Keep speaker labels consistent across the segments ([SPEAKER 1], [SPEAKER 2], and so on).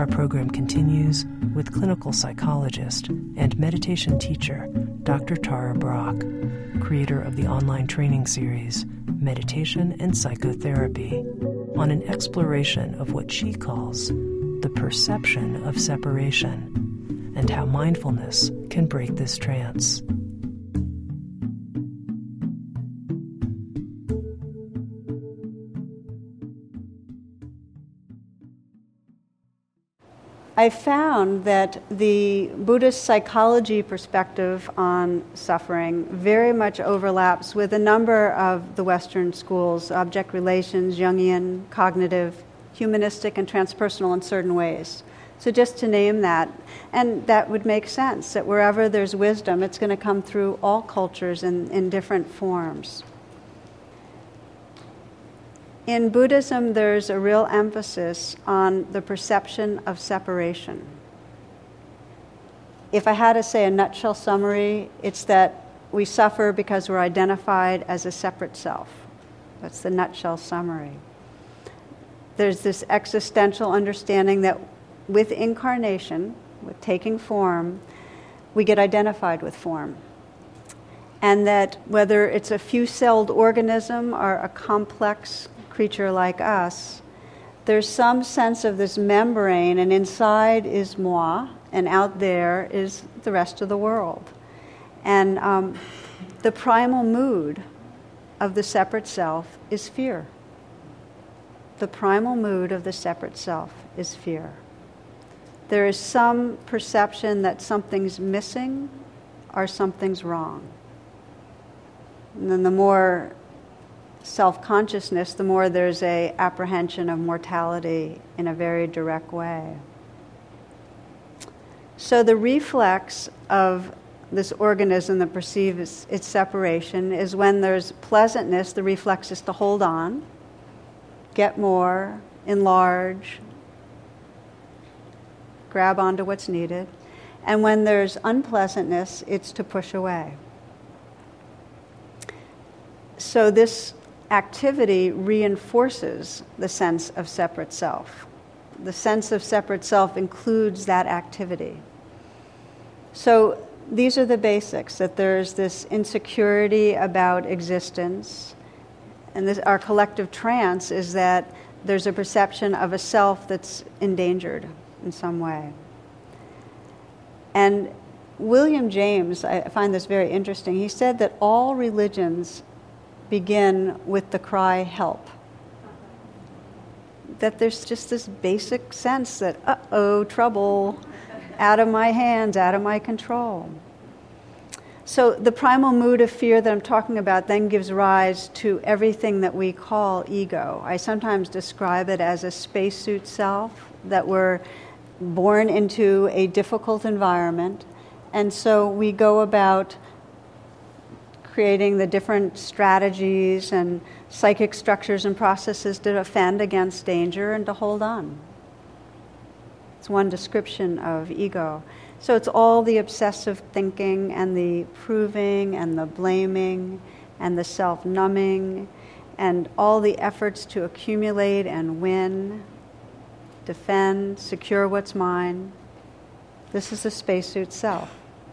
[SPEAKER 1] Our program continues with clinical psychologist and meditation teacher Dr. Tara Brach, creator of the online training series Meditation and Psychotherapy, on an exploration of what she calls the perception of separation and how mindfulness can break this trance.
[SPEAKER 2] I found that the Buddhist psychology perspective on suffering very much overlaps with a number of the Western schools: object relations, Jungian, cognitive, humanistic, and transpersonal in certain ways. So just to name that, and that would make sense, that wherever there's wisdom, it's going to come through all cultures in different forms. In Buddhism, there's a real emphasis on the perception of separation. If I had to say a nutshell summary, it's that we suffer because we're identified as a separate self. That's the nutshell summary. There's this existential understanding that with incarnation, with taking form, we get identified with form. And that whether it's a few-celled organism or a complex creature like us, there's some sense of this membrane, and inside is moi, and out there is the rest of the world. And the primal mood of the separate self is fear. The primal mood of the separate self is fear. There is some perception that something's missing or something's wrong. And then the more self-consciousness, the more there's a apprehension of mortality in a very direct way. So the reflex of this organism that perceives its separation is when there's pleasantness, the reflex is to hold on, get more, enlarge, grab onto what's needed. And when there's unpleasantness, it's to push away. So this activity reinforces the sense of separate self. The sense of separate self includes that activity. So these are the basics, that there's this insecurity about existence, and our collective trance is that there's a perception of a self that's endangered in some way. And William James, I find this very interesting, he said that all religions begin with the cry, help. That there's just this basic sense that, uh-oh, trouble, out of my hands, out of my control. So the primal mood of fear that I'm talking about then gives rise to everything that we call ego. I sometimes describe it as a spacesuit self, that we're born into a difficult environment, and so we go about creating the different strategies and psychic structures and processes to defend against danger and to hold on. It's one description of ego. So it's all the obsessive thinking and the proving and the blaming and the self-numbing and all the efforts to accumulate and win, defend, secure what's mine. This is the spacesuit self.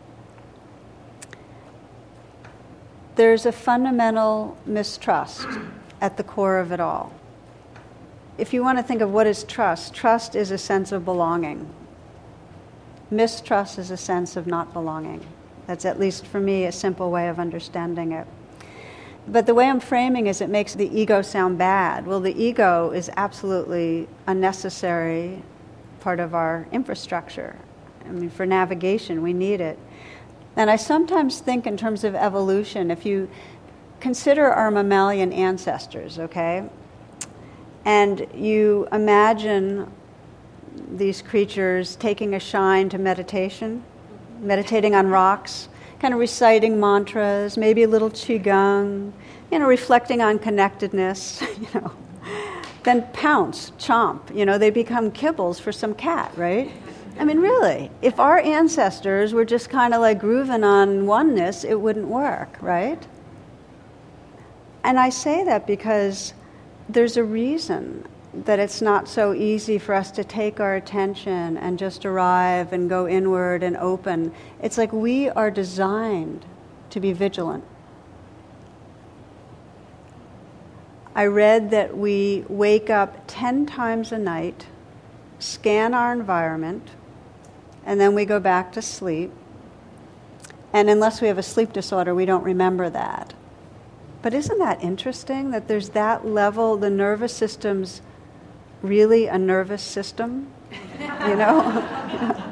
[SPEAKER 2] There's a fundamental mistrust at the core of it all. If you want to think of what is trust, trust is a sense of belonging. Mistrust is a sense of not belonging. That's, at least for me, a simple way of understanding it. But the way I'm framing is it makes the ego sound bad. Well, the ego is absolutely a necessary part of our infrastructure. I mean, for navigation, we need it. And I sometimes think in terms of evolution, if you consider our mammalian ancestors, okay, and you imagine these creatures taking a shine to meditation, meditating on rocks, kind of reciting mantras, maybe a little qigong, reflecting on connectedness, then pounce, chomp, they become kibbles for some cat, right? I mean, really, if our ancestors were just kind of like grooving on oneness, it wouldn't work, right? And I say that because there's a reason that it's not so easy for us to take our attention and just arrive and go inward and open. It's like we are designed to be vigilant. I read that we wake up 10 times a night, scan our environment, and then we go back to sleep. And unless we have a sleep disorder, we don't remember that. But isn't that interesting that there's that level, the nervous system's really a nervous system, you know?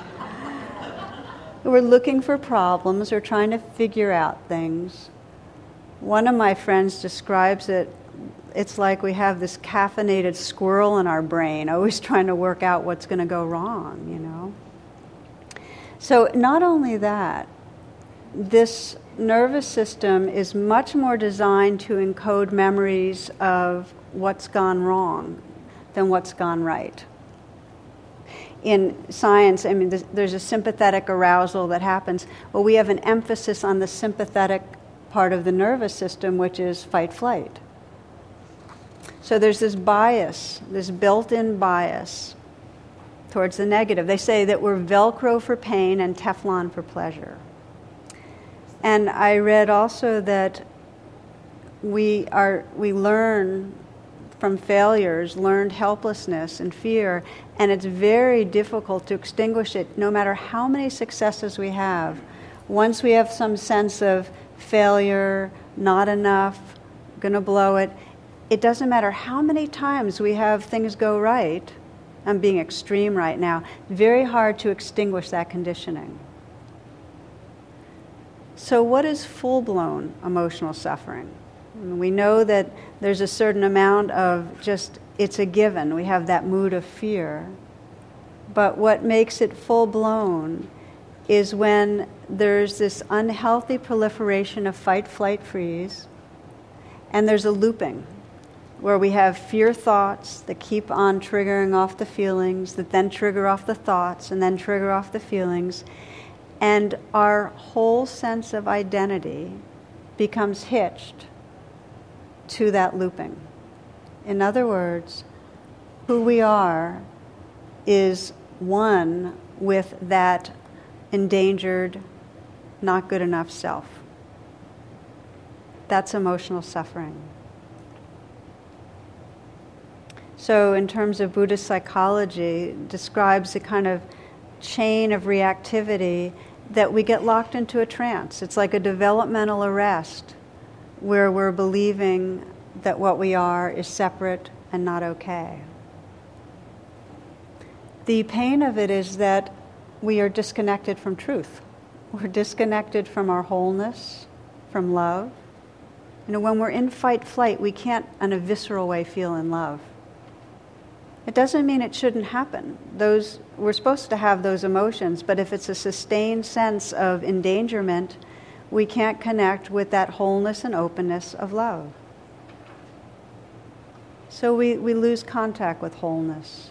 [SPEAKER 2] We're looking for problems, we're trying to figure out things. One of my friends describes it, it's like we have this caffeinated squirrel in our brain, always trying to work out what's going to go wrong, you know? So not only that, this nervous system is much more designed to encode memories of what's gone wrong than what's gone right. In science, I mean, there's a sympathetic arousal that happens. Well, we have an emphasis on the sympathetic part of the nervous system, which is fight-flight. So there's this bias, this built-in bias towards the negative. They say that we're Velcro for pain and Teflon for pleasure. And I read also that we learn from failures, learned helplessness and fear, and it's very difficult to extinguish it no matter how many successes we have. Once we have some sense of failure, not enough, gonna blow it, it doesn't matter how many times we have things go right. I'm being extreme right now. Very hard to extinguish that conditioning. So what is full-blown emotional suffering? We know that there's a certain amount of just, it's a given. We have that mood of fear. But what makes it full-blown is when there's this unhealthy proliferation of fight, flight, freeze, and there's a looping where we have fear thoughts that keep on triggering off the feelings, that then trigger off the thoughts, and then trigger off the feelings. And our whole sense of identity becomes hitched to that looping. In other words, who we are is one with that endangered, not good enough self. That's emotional suffering. So in terms of Buddhist psychology, it describes a kind of chain of reactivity that we get locked into a trance. It's like a developmental arrest where we're believing that what we are is separate and not okay. The pain of it is that we are disconnected from truth. We're disconnected from our wholeness, from love. You know, when we're in fight-flight, we can't, in a visceral way, feel in love. It doesn't mean it shouldn't happen. We're supposed to have those emotions, but if it's a sustained sense of endangerment, we can't connect with that wholeness and openness of love. So we lose contact with wholeness.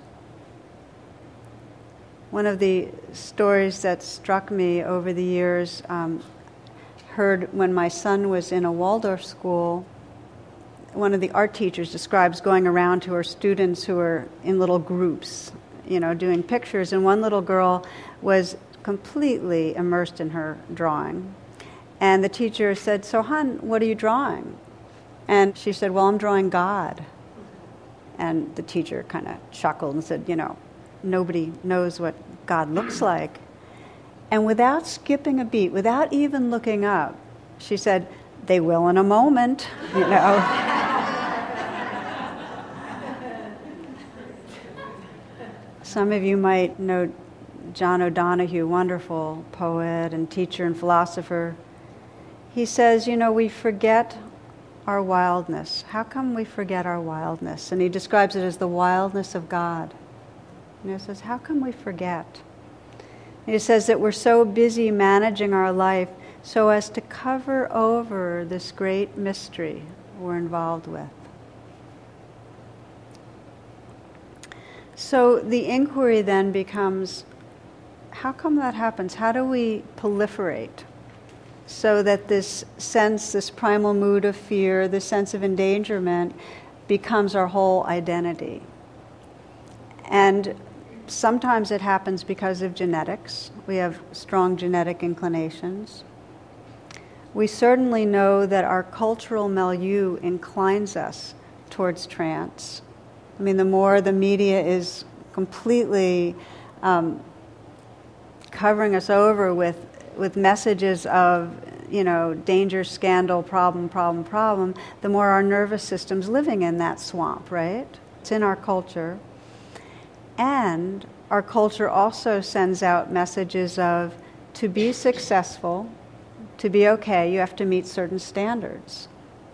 [SPEAKER 2] One of the stories that struck me over the years, heard when my son was in a Waldorf school. One of the art teachers describes going around to her students who were in little groups, you know, doing pictures, and one little girl was completely immersed in her drawing. And the teacher said, "So, hon, what are you drawing?" And she said, "Well, I'm drawing God." And the teacher kind of chuckled and said, "You know, nobody knows what God looks like." And without skipping a beat, without even looking up, she said, "They will in a moment," you know. Some of you might know John O'Donohue, wonderful poet and teacher and philosopher. He says, you know, we forget our wildness. How come we forget our wildness? And he describes it as the wildness of God. And he says, how come we forget? And he says that we're so busy managing our life so as to cover over this great mystery we're involved with. So the inquiry then becomes, how come that happens? How do we proliferate so that this sense, this primal mood of fear, this sense of endangerment becomes our whole identity. And sometimes it happens because of genetics. We have strong genetic inclinations. We certainly know that our cultural milieu inclines us towards trance. I mean, the more the media is completely covering us over with messages of, danger, scandal, problem, the more our nervous system's living in that swamp, right? It's in our culture. And our culture also sends out messages of, to be successful, to be okay, you have to meet certain standards.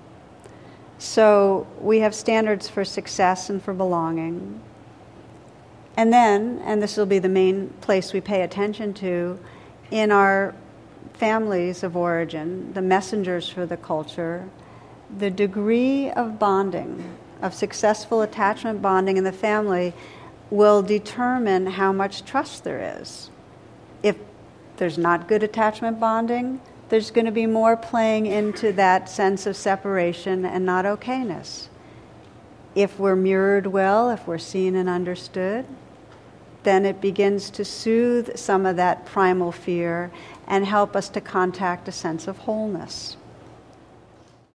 [SPEAKER 2] So we have standards for success and for belonging. And then, and this will be the main place we pay attention to, in our families of origin, the messengers for the culture, the degree of bonding, of successful attachment bonding in the family will determine how much trust there is. If there's not good attachment bonding, there's going to be more playing into that sense of separation and not okayness. If we're mirrored well, if we're seen and understood, then it begins to soothe some of that primal fear and help us to contact a sense of wholeness.